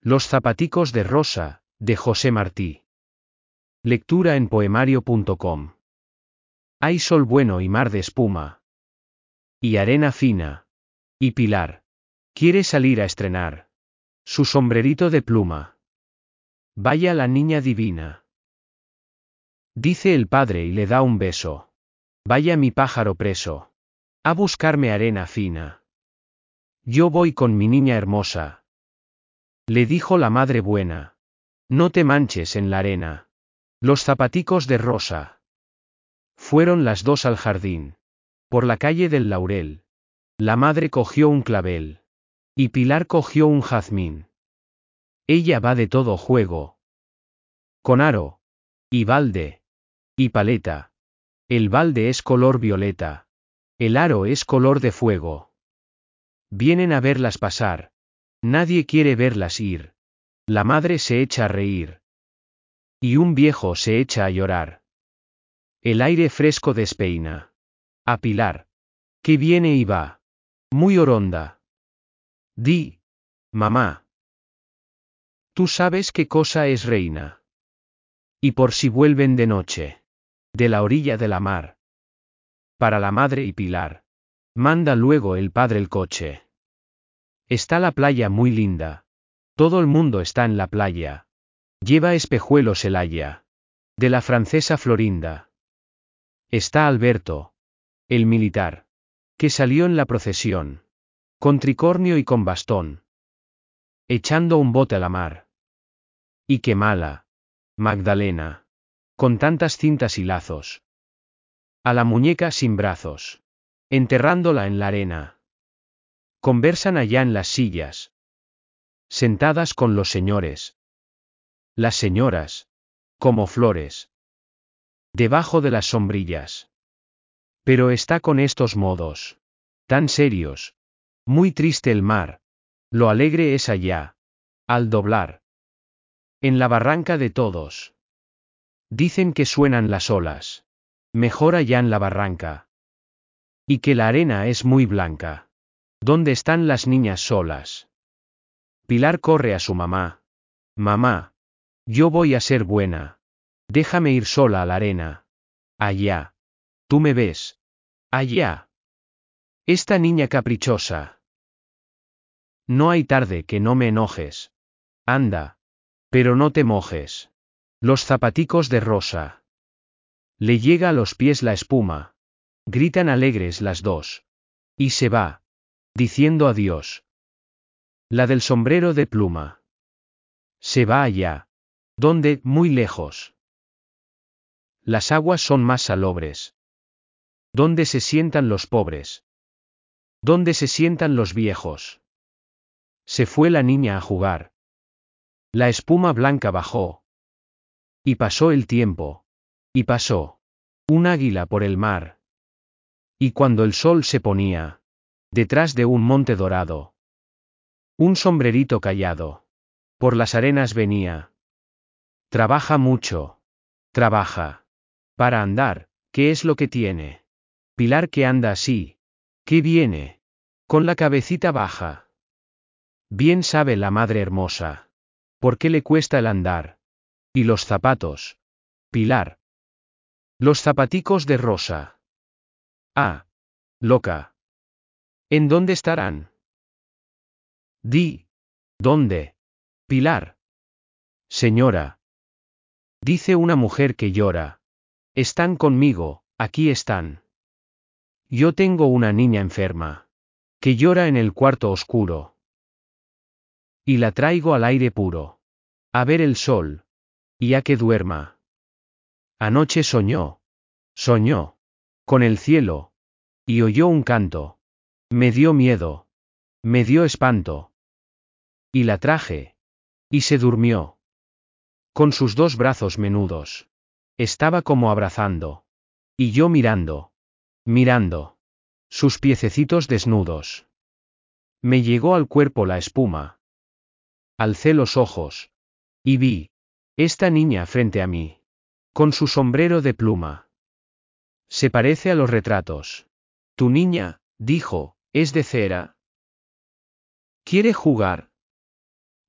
Los zapaticos de rosa, de José Martí. Lectura en poemario.com. Hay sol bueno y mar de espuma. Y arena fina. Y Pilar quiere salir a estrenar su sombrerito de pluma. Vaya la niña divina, dice el padre y le da un beso. Vaya mi pájaro preso a buscarme arena fina. Yo voy con mi niña hermosa, le dijo la madre buena. No te manches en la arena. Los zapaticos de rosa. Fueron las dos al jardín. Por la calle del Laurel. La madre cogió un clavel. Y Pilar cogió un jazmín. Ella va de todo juego. Con aro. Y balde. Y paleta. El balde es color violeta. El aro es color de fuego. Vienen a verlas pasar. Nadie quiere verlas ir. La madre se echa a reír. Y un viejo se echa a llorar. El aire fresco despeina a Pilar, que viene y va. Muy oronda. Di, mamá. ¿Tú sabes qué cosa es reina? Y por si vuelven de noche. De la orilla de la mar. Para la madre y Pilar. Manda luego el padre el coche. Está la playa muy linda. Todo el mundo está en la playa. Lleva espejuelos el aya. De la francesa Florinda. Está Alberto. El militar. Que salió en la procesión. Con tricornio y con bastón. Echando un bote a la mar. Y qué mala. Magdalena. Con tantas cintas y lazos. A la muñeca sin brazos. Enterrándola en la arena. Conversan allá en las sillas. Sentadas con los señores. Las señoras. Como flores. Debajo de las sombrillas. Pero está con estos modos. Tan serios. Muy triste el mar. Lo alegre es allá. Al doblar. En la barranca de todos. Dicen que suenan las olas. Mejor allá en la barranca. Y que la arena es muy blanca. ¿Dónde están las niñas solas? Pilar corre a su mamá. Mamá. Yo voy a ser buena. Déjame ir sola a la arena. Allá. ¿Tú me ves? Allá. Esta niña caprichosa. No hay tarde que no me enojes. Anda. Pero no te mojes. Los zapaticos de rosa. Le llega a los pies la espuma. Gritan alegres las dos. Y se va. Diciendo adiós. La del sombrero de pluma. Se va allá. ¿Dónde? Muy lejos. Las aguas son más salobres. ¿Dónde se sientan los pobres? ¿Dónde se sientan los viejos? Se fue la niña a jugar. La espuma blanca bajó. Y pasó el tiempo. Y pasó. Un águila por el mar. Y cuando el sol se ponía. Detrás de un monte dorado. Un sombrerito callado. Por las arenas venía. Trabaja mucho. Trabaja. Para andar, ¿qué es lo que tiene? Pilar que anda así. ¿Qué viene? Con la cabecita baja. Bien sabe la madre hermosa. ¿Por qué le cuesta el andar? ¿Y los zapatos? Pilar. Los zapaticos de rosa. Ah. Loca. ¿En dónde estarán? Di. ¿Dónde? Pilar. Señora. Dice una mujer que llora. Están conmigo, aquí están. Yo tengo una niña enferma. Que llora en el cuarto oscuro. Y la traigo al aire puro. A ver el sol. Y a que duerma. Anoche soñó. Soñó. Con el cielo. Y oyó un canto. Me dio miedo. Me dio espanto. Y la traje. Y se durmió. Con sus dos brazos menudos. Estaba como abrazando. Y yo mirando. Mirando. Sus piececitos desnudos. Me llegó al cuerpo la espuma. Alcé los ojos. Y vi. Esta niña frente a mí. Con su sombrero de pluma. Se parece a los retratos. Tu niña, dijo, es de cera. ¿Quiere jugar?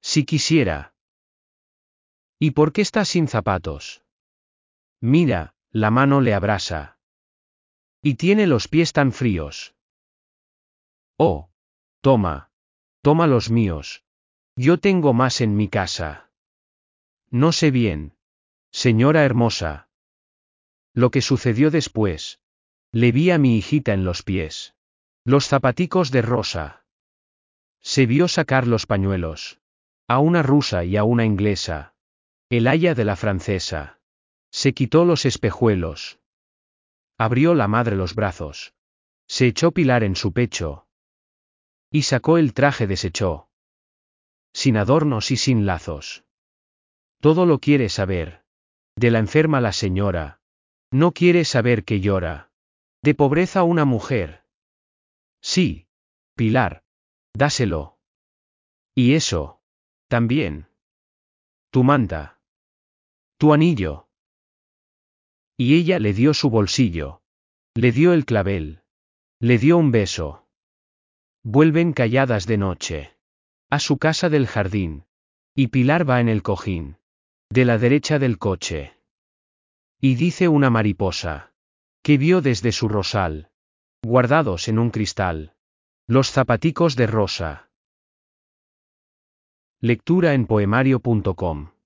Si quisiera. ¿Y por qué estás sin zapatos? Mira, la mano le abrasa. Y tiene los pies tan fríos. Oh. Toma. Toma los míos. Yo tengo más en mi casa. No sé bien. Señora hermosa. Lo que sucedió después. Le vi a mi hijita en los pies. Los zapaticos de rosa. Se vio sacar los pañuelos. A una rusa y a una inglesa. El aya de la francesa. Se quitó los espejuelos. Abrió la madre los brazos. Se echó Pilar en su pecho. Y sacó el traje deshecho. Sin adornos y sin lazos. Todo lo quiere saber. De la enferma la señora. No quiere saber que llora. De pobreza una mujer. Sí. Pilar. Dáselo. Y eso. También. Tu manta. Tu anillo. Y ella le dio su bolsillo. Le dio el clavel. Le dio un beso. Vuelven calladas de noche. A su casa del jardín. Y Pilar va en el cojín. De la derecha del coche. Y dice una mariposa. Que vio desde su rosal. Guardados en un cristal. Los zapaticos de rosa. Lectura en poemario.com